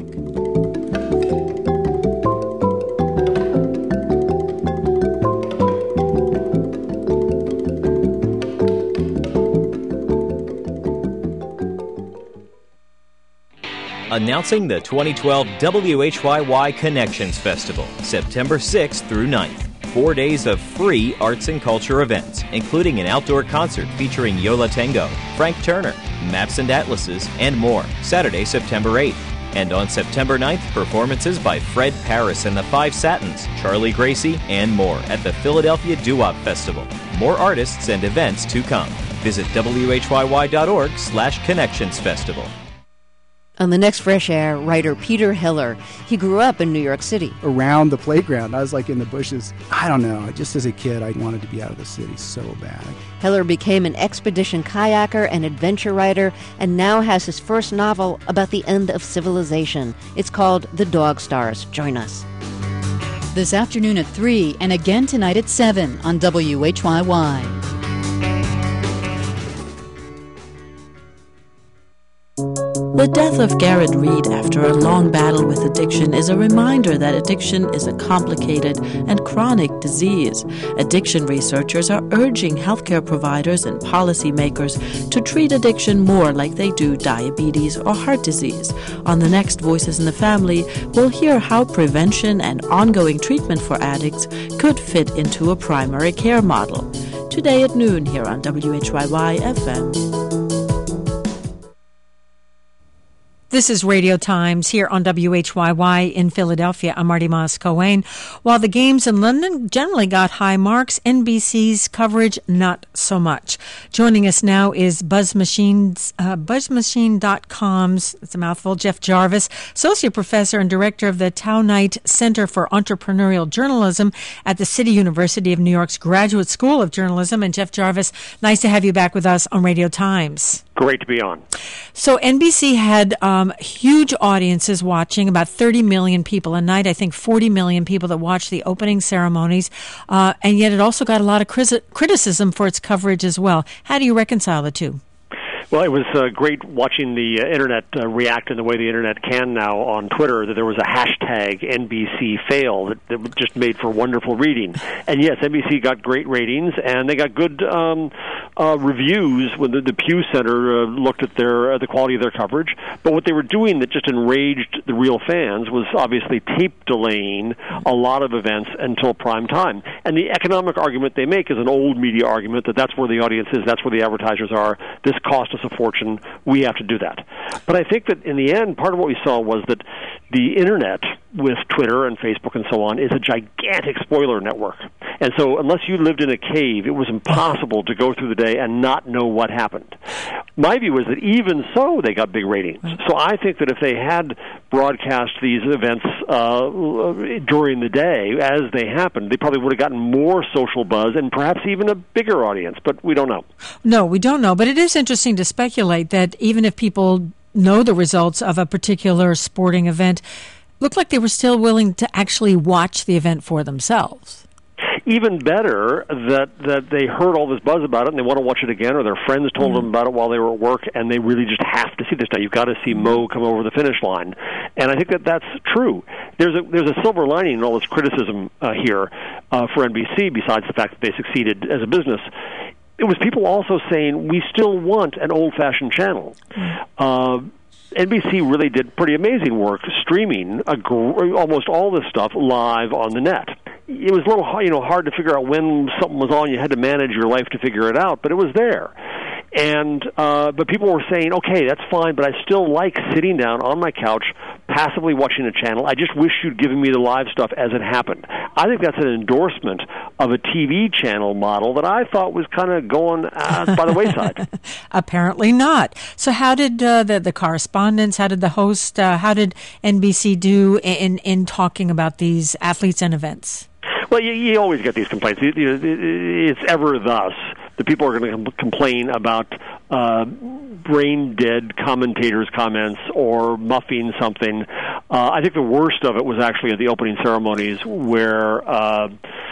Announcing the twenty twelve W H Y Y Connections Festival, September sixth through ninth. Four days of free arts and culture events, including an outdoor concert featuring Yo La Tengo, Frank Turner, Maps and Atlases, and more, Saturday, September eighth. And on September ninth, performances by Fred Paris and the Five Satins, Charlie Gracie, and more at the Philadelphia Doo-Wop Festival. More artists and events to come. Visit W H Y Y dot org slash Connections Festival. On the next Fresh Air, writer Peter Heller. He grew up in New York City. Around the playground, I was like in the bushes. I don't know, just as a kid, I wanted to be out of the city so bad. Heller became an expedition kayaker and adventure writer, and now has his first novel about the end of civilization. It's called The Dog Stars. Join us. This afternoon at three, and again tonight at seven on W H Y Y. The death of Garrett Reed after a long battle with addiction is a reminder that addiction is a complicated and chronic disease. Addiction researchers are urging healthcare providers and policymakers to treat addiction more like they do diabetes or heart disease. On the next Voices in the Family, we'll hear how prevention and ongoing treatment for addicts could fit into a primary care model. Today at noon here on W H Y Y F M. This is Radio Times here on W H Y Y in Philadelphia. I'm Marty Moss-Cohen. While the games in London generally got high marks, N B C's coverage not so much. Joining us now is Buzz Machines, uh, buzz machine dot com's, it's a mouthful, Jeff Jarvis, Associate Professor and Director of the Townite Center for Entrepreneurial Journalism at the City University of New York's Graduate School of Journalism. And Jeff Jarvis, nice to have you back with us on Radio Times. Great to be on. So N B C had um, huge audiences watching, about thirty million people a night. I think forty million people that watched the opening ceremonies. Uh, and yet it also got a lot of criticism for its coverage as well. How do you reconcile the two? Well, it was uh, great watching the uh, Internet uh, react in the way the Internet can now on Twitter, that there was a hashtag N B C fail that, that just made for wonderful reading. And yes, N B C got great ratings, and they got good um, uh, reviews when the, the Pew Center uh, looked at their uh, the quality of their coverage. But what they were doing that just enraged the real fans was obviously tape delaying a lot of events until prime time. And the economic argument they make is an old media argument that that's where the audience is, that's where the advertisers are. This cost us a fortune. We have to do that. But I think that in the end, part of what we saw was that the Internet, with Twitter and Facebook and so on, is a gigantic spoiler network. And so unless you lived in a cave, it was impossible to go through the day and not know what happened. My view is that even so, they got big ratings. So I think that if they had broadcast these events uh, during the day as they happened, they probably would have gotten more social buzz and perhaps even a bigger audience, but we don't know. No, we don't know. But it is interesting to speculate that even if people know the results of a particular sporting event, looked like they were still willing to actually watch the event for themselves. Even better that that they heard all this buzz about it and they want to watch it again, or their friends told mm. them about it while they were at work, and they really just have to see this now. You've got to see Mo come over the finish line, and I think that that's true. There's a there's a silver lining in all this criticism uh, here uh, for N B C, besides the fact that they succeeded as a business. It was people also saying, we still want an old-fashioned channel. Mm. Uh, N B C really did pretty amazing work streaming a gr- almost all this stuff live on the net. It was a little hard, you know, hard to figure out when something was on. You had to manage your life to figure it out, but it was there. And uh, but people were saying, okay, that's fine, but I still like sitting down on my couch, passively watching a channel. I just wish you'd given me the live stuff as it happened. I think that's an endorsement of a T V channel model that I thought was kind of going uh, by the wayside. Apparently not. So how did uh, the, the correspondents, how did the host, uh, how did N B C do in, in talking about these athletes and events? Well, you, you always get these complaints. It, it, it's ever thus. The people are going to com- complain about uh, brain-dead commentators' comments or muffing something. Uh, I think the worst of it was actually at the opening ceremonies where uh,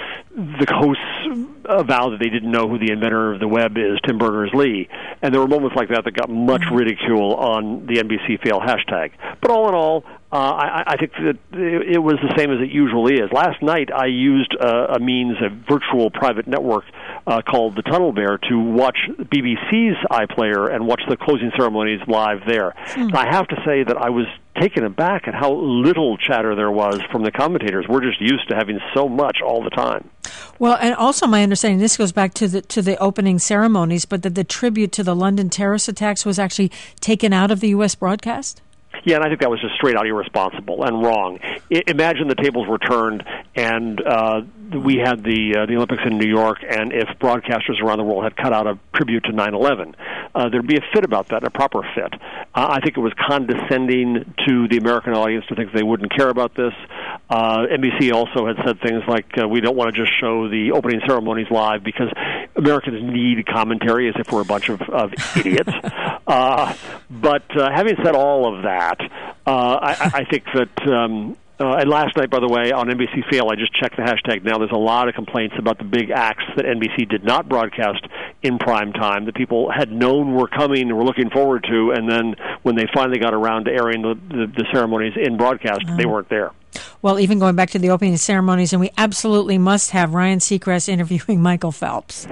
the hosts avowed that they didn't know who the inventor of the web is, Tim Berners-Lee. And there were moments like that that got much ridicule on the N B C fail hashtag. But all in all, uh, I, I think that it was the same as it usually is. Last night I used uh, a means, a virtual private network uh, called the Tunnel Bear, to watch B B C's iPlayer and watch the closing ceremonies live there. Hmm. I have to say that I was taken aback at how little chatter there was from the commentators. We're just used to having so much all the time. Well, and also my understanding, this goes back to the to the opening ceremonies, but that the tribute to the London terrorist attacks was actually taken out of the U S broadcast? Yeah, and I think that was just straight out irresponsible and wrong. I, imagine the tables were turned and uh, we had the uh, the Olympics in New York, and if broadcasters around the world had cut out a tribute to nine eleven, uh, there'd be a fit about that, a proper fit. Uh, I think it was condescending to the American audience to think they wouldn't care about this. Uh, N B C also had said things like, uh, we don't want to just show the opening ceremonies live because Americans need commentary, as if we're a bunch of, of idiots. Uh, but uh, having said all of that, uh, I, I think that um, Uh, and last night, by the way, on N B C Fail, I just checked the hashtag now. There's a lot of complaints about the big acts that N B C did not broadcast in prime time that people had known were coming and were looking forward to, and then when they finally got around to airing the, the, the ceremonies in broadcast, mm. they weren't there. Well, even going back to the opening ceremonies, and we absolutely must have Ryan Seacrest interviewing Michael Phelps.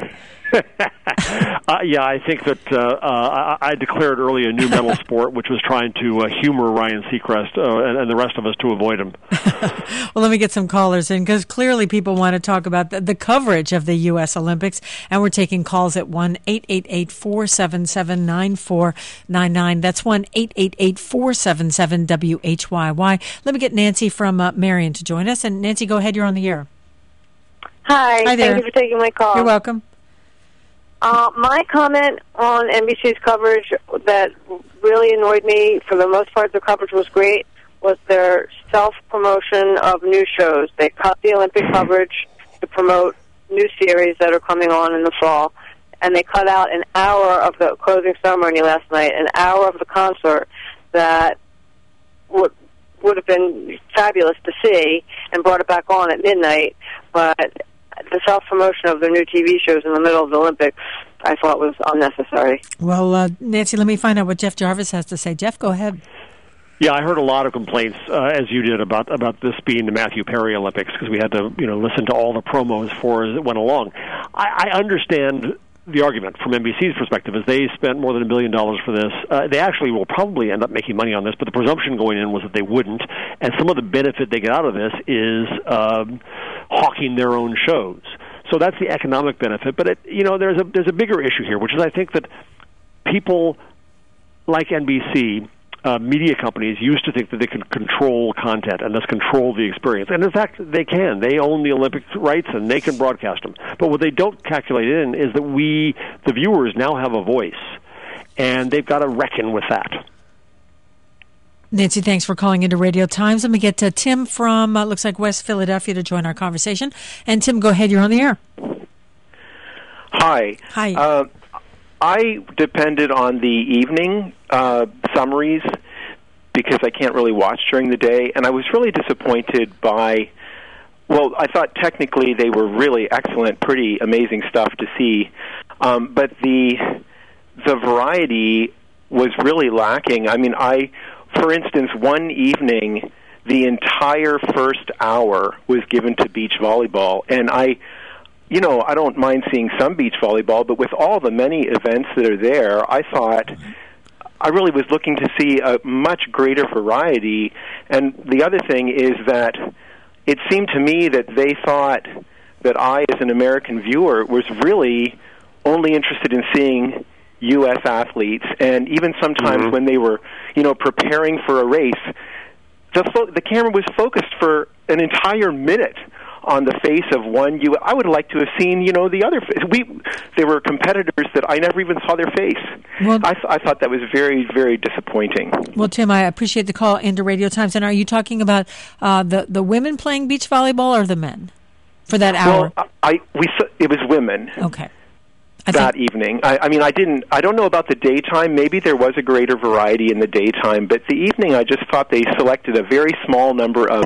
uh, yeah, I think that uh, uh, I, I declared early a new metal sport, which was trying to uh, humor Ryan Seacrest uh, and, and the rest of us to avoid him. Well, let me get some callers in, because clearly people want to talk about the, the coverage of the U S Olympics, and we're taking calls at one eight eight eight, four seven seven, nine four nine nine. That's one eight eight eight, four seven seven, W H Y Y. Let me get Nancy from uh, Marion to join us. And Nancy, go ahead. You're on the air. Hi. Hi there. Thank you for taking my call. You're welcome. Uh, my comment on N B C's coverage that really annoyed me, for the most part the coverage was great, was their self-promotion of new shows. They cut the Olympic coverage to promote new series that are coming on in the fall, and they cut out an hour of the closing ceremony last night, an hour of the concert that would would have been fabulous to see, and brought it back on at midnight, but the self-promotion of their new T V shows in the middle of the Olympics, I thought was unnecessary. Well, uh, Nancy, let me find out what Jeff Jarvis has to say. Jeff, go ahead. Yeah, I heard a lot of complaints, uh, as you did, about about this being the Matthew Perry Olympics, because we had to, you know, listen to all the promos for as it went along. I, I understand the argument from N B C's perspective is they spent more than a billion dollars for this. Uh, they actually will probably end up making money on this, but the presumption going in was that they wouldn't. And some of the benefit they get out of this is um, hawking their own shows. So that's the economic benefit. But it, you know, there's a there's a bigger issue here, which is I think that people like N B C. Uh, media companies used to think that they could control content and thus control the experience. And in fact, they can. They own the Olympic rights and they can broadcast them. But what they don't calculate in is that we, the viewers, now have a voice. And they've got to reckon with that. Nancy, thanks for calling into Radio Times. Let me get to Tim from, uh, looks like West Philadelphia, to join our conversation. And Tim, go ahead. You're on the air. Hi. Hi. Uh, I depended on the evening uh, summaries because I can't really watch during the day, and I was really disappointed by, well, I thought technically they were really excellent, pretty amazing stuff to see, um, but the the variety was really lacking. I mean, I, for instance, one evening, the entire first hour was given to beach volleyball, and I... You know, I don't mind seeing some beach volleyball, but with all the many events that are there, I thought I really was looking to see a much greater variety. And the other thing is that it seemed to me that they thought that I, as an American viewer, was really only interested in seeing U S athletes. And even sometimes mm-hmm. when they were, you know, preparing for a race, the fo- the camera was focused for an entire minute on the face of one. You, I would like to have seen, you know, the other. We, there were competitors that I never even saw their face. Well, I, th- I thought that was very, very disappointing. Well, Tim, I appreciate the call into Radio Times. And are you talking about uh, the the women playing beach volleyball or the men for that hour? Well, I we it was women. Okay. I that think- evening. I, I mean, I didn't. I don't know about the daytime. Maybe there was a greater variety in the daytime, but the evening, I just thought they selected a very small number of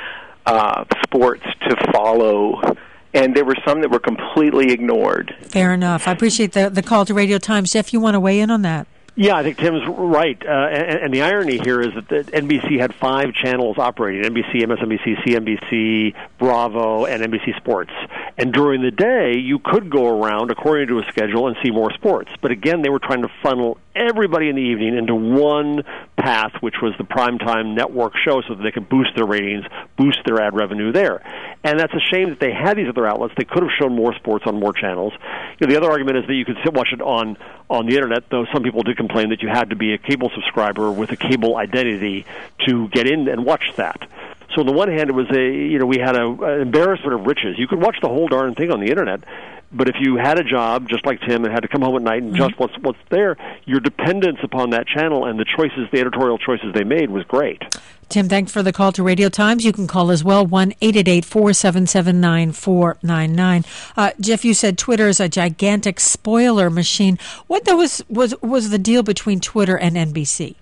Uh, sports to follow, and there were some that were completely ignored. Fair enough. I appreciate the, the call to Radio Times. Jeff, you want to weigh in on that? Yeah, I think Tim's right. Uh, and, and the irony here is that the N B C had five channels operating, N B C, M S N B C, C N B C, Bravo, and N B C Sports. And during the day, you could go around according to a schedule and see more sports. But again, they were trying to funnel everybody in the evening into one path, which was the primetime network show, so that they could boost their ratings, boost their ad revenue there. And that's a shame that they had these other outlets. They could have shown more sports on more channels. You know, the other argument is that you could still watch it on, on the Internet, though some people did complain that you had to be a cable subscriber with a cable identity to get in and watch that. So on the one hand, it was a, you know, we had a, an embarrassment of riches. You could watch the whole darn thing on the Internet, but if you had a job, just like Tim, and had to come home at night and mm-hmm. just what's what's there, your dependence upon that channel and the choices, the editorial choices they made was great. Tim, thanks for the call to Radio Times. You can call as well, one eight eight eight, four seven seven, nine four nine nine. Uh, Jeff, you said Twitter is a gigantic spoiler machine. What though was, was, was the deal between Twitter and N B C?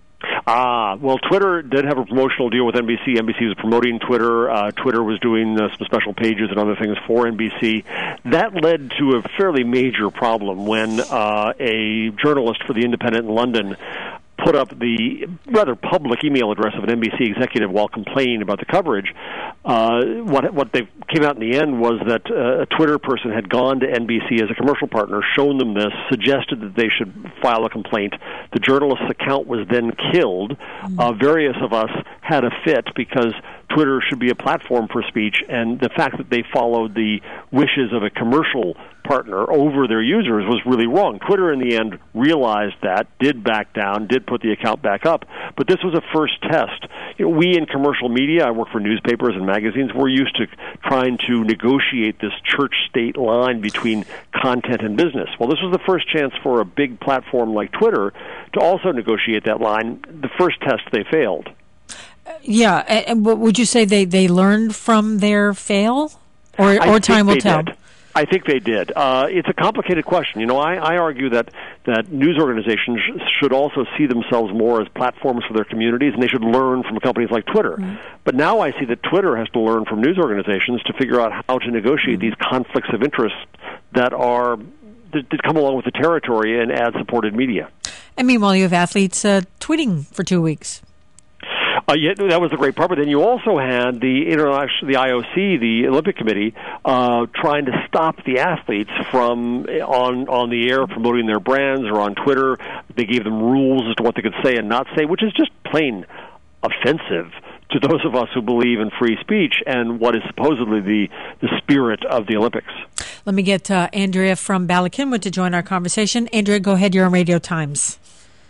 Ah, well, Twitter did have a promotional deal with N B C. N B C was promoting Twitter. Uh, Twitter was doing uh, some special pages and other things for N B C. That led to a fairly major problem when uh, a journalist for The Independent in London put up the rather public email address of an N B C executive while complaining about the coverage. Uh, what what they came out in the end was that uh, a Twitter person had gone to N B C as a commercial partner, shown them this, suggested that they should file a complaint. The journalist's account was then killed. Uh, various of us had a fit because Twitter should be a platform for speech, and the fact that they followed the wishes of a commercial partner over their users was really wrong. Twitter, in the end, realized that, did back down, did put the account back up, but this was a first test. You know, we in commercial media, I work for newspapers and magazines, we're used to trying to negotiate this church-state line between content and business. Well, this was the first chance for a big platform like Twitter to also negotiate that line. The first test, they failed. Yeah, and would you say they, they learned from their fail, or or time will tell? Did. I think they did. Uh, it's a complicated question. You know, I, I argue that, that news organizations sh- should also see themselves more as platforms for their communities, and they should learn from companies like Twitter. Mm-hmm. But now I see that Twitter has to learn from news organizations to figure out how to negotiate mm-hmm. these conflicts of interest that are that, that come along with the territory in ad-supported media. And meanwhile, you have athletes uh, tweeting for two weeks. Uh, yeah, that was the great part. But then you also had the international, the I O C, the Olympic Committee, uh, trying to stop the athletes from on on the air promoting their brands or on Twitter. They gave them rules as to what they could say and not say, which is just plain offensive to those of us who believe in free speech and what is supposedly the, the spirit of the Olympics. Let me get uh, Andrea from Ballackinwood to join our conversation. Andrea, go ahead. You're on Radio Times.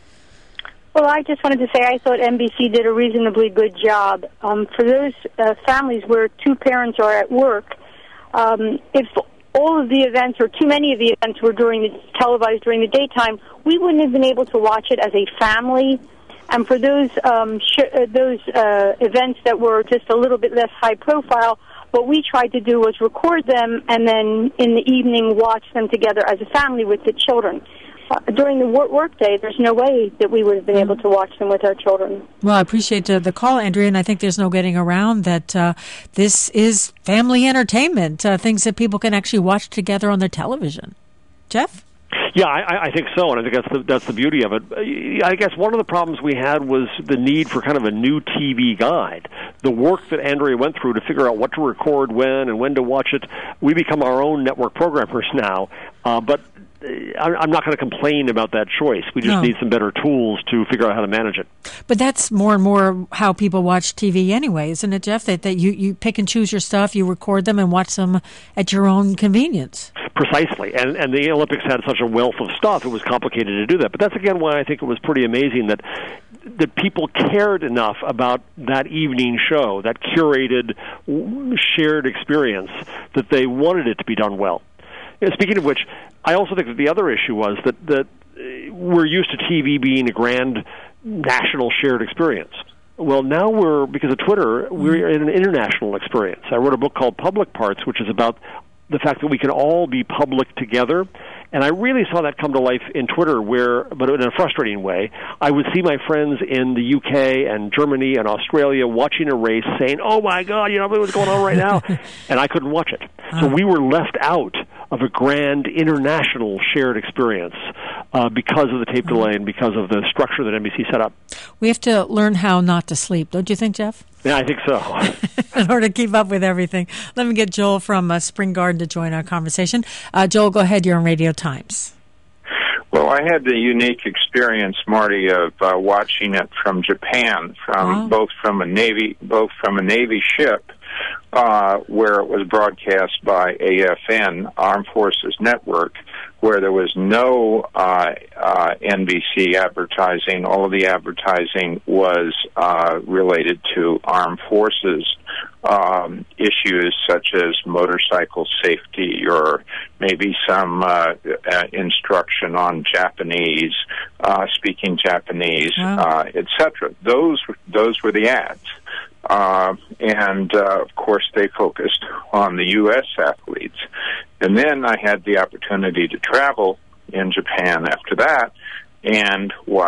Well, I just wanted to say I thought N B C did a reasonably good job. Um, for those uh, families where two parents are at work, um, if all of the events or too many of the events were during the, televised during the daytime, we wouldn't have been able to watch it as a family. And for those um, sh- uh, those uh, events that were just a little bit less high profile, what we tried to do was record them and then in the evening watch them together as a family with the children. Uh, during the work, work day, there's no way that we would have been able to watch them with our children. Well, I appreciate uh, the call, Andrea, and I think there's no getting around that uh, this is family entertainment, uh, things that people can actually watch together on their television. Jeff? Yeah, I, I think so, and I think that's the, that's the beauty of it. I guess one of the problems we had was the need for kind of a new T V guide. The work that Andrea went through to figure out what to record when and when to watch it, we become our own network programmers now, uh, but I'm not going to complain about that choice. We just no. need some better tools to figure out how to manage it. But that's more and more how people watch T V anyway, isn't it, Jeff? That, that you, you pick and choose your stuff, you record them, and watch them at your own convenience. Precisely. And, and the Olympics had such a wealth of stuff, it was complicated to do that. But that's, again, why I think it was pretty amazing that that people cared enough about that evening show, that curated, shared experience, that they wanted it to be done well. You know, speaking of which, I also think that the other issue was that, that we're used to T V being a grand national shared experience. Well, now we're, because of Twitter, we're in an international experience. I wrote a book called Public Parts, which is about the fact that we can all be public together. And I really saw that come to life in Twitter, where, but in a frustrating way, I would see my friends in the U K and Germany and Australia watching a race saying, oh my God, you know what's going on right now? And I couldn't watch it. So we were left out of a grand international shared experience uh, because of the tape delay and because of the structure that N B C set up. We have to learn how not to sleep, don't you think, Jeff? Yeah, I think so. In order to keep up with everything. Let me get Joel from uh, Spring Garden to join our conversation. Uh, Joel, go ahead. You're on Radio Times. Well, I had the unique experience, Marty, of uh, watching it from Japan, from oh. both from a Navy, both from a Navy ship, uh, where it was broadcast by A F N, Armed Forces Network, where there was no uh, uh, N B C advertising. All of the advertising was uh, related to armed forces um, issues such as motorcycle safety or maybe some uh, uh, instruction on Japanese, uh, speaking Japanese, wow. uh, et cetera. Those, those were the ads. Uh, and, uh, of course, they focused on the U S athletes. And then I had the opportunity to travel in Japan after that and watched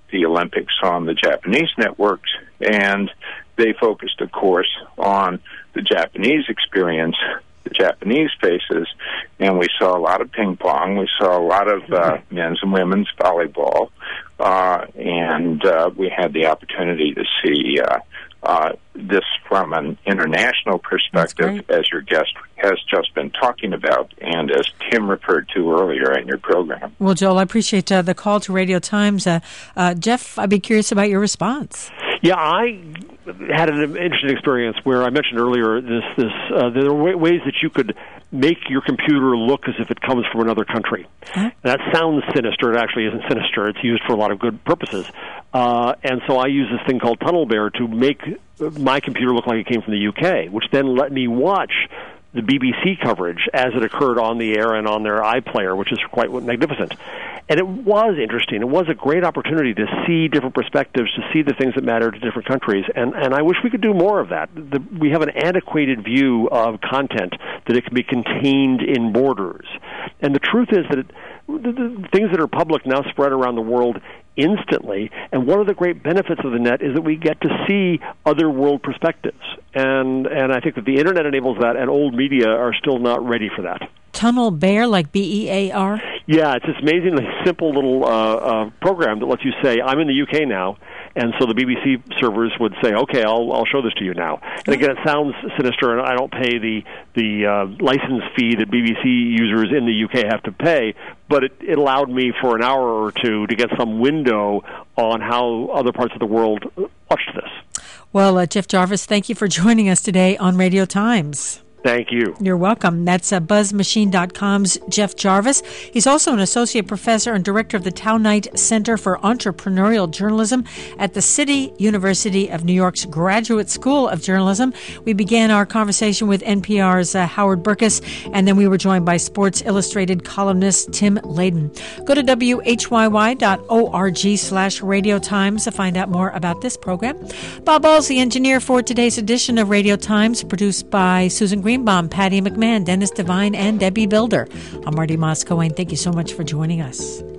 the Olympics on the Japanese networks, and they focused, of course, on the Japanese experience, the Japanese faces, and we saw a lot of ping pong. We saw a lot of uh, men's and women's volleyball, uh, and uh, we had the opportunity to see uh, uh, this from an international perspective, as your guest has just been talking about, and as Tim referred to earlier in your program. Well, Joel, I appreciate uh, the call to Radio Times. Uh, uh, Jeff, I'd be curious about your response. Yeah, I had an interesting experience where I mentioned earlier this. This uh, there are ways that you could make your computer look as if it comes from another country. Huh? That sounds sinister. It actually isn't sinister. It's used for a lot of good purposes. Uh, and so I use this thing called TunnelBear to make my computer look like it came from the U K, which then let me watch the B B C coverage as it occurred on the air and on their iPlayer, which is quite magnificent. And it was interesting. It was a great opportunity to see different perspectives, to see the things that matter to different countries. And, and I wish we could do more of that. The, we have an antiquated view of content that it can be contained in borders. And the truth is that it, the, the things that are public now spread around the world instantly. And one of the great benefits of the net is that we get to see other world perspectives. And, and I think that the Internet enables that, and old media are still not ready for that. TunnelBear, like B E A R? Yeah, it's this amazingly simple little uh, uh, program that lets you say, I'm in the U K now, and so the B B C servers would say, okay, I'll I'll show this to you now. And again, it sounds sinister, and I don't pay the the uh, license fee that B B C users in the U K have to pay, but it, it allowed me for an hour or two to get some window on how other parts of the world watched this. Well, uh, Jeff Jarvis, thank you for joining us today on Radio Times. Thank you. You're welcome. That's uh, Buzz Machine dot com's Jeff Jarvis. He's also an associate professor and director of the Tow Knight Center for Entrepreneurial Journalism at the City University of New York's Graduate School of Journalism. We began our conversation with N P R's uh, Howard Burkus, and then we were joined by Sports Illustrated columnist Tim Layden. Go to W H Y Y dot org slash Radio Times to find out more about this program. Bob Ball's the engineer for today's edition of Radio Times, produced by Susan Greenbaum, Patty McMahon, Dennis Devine, and Debbie Builder. I'm Marty Moscow, and thank you so much for joining us.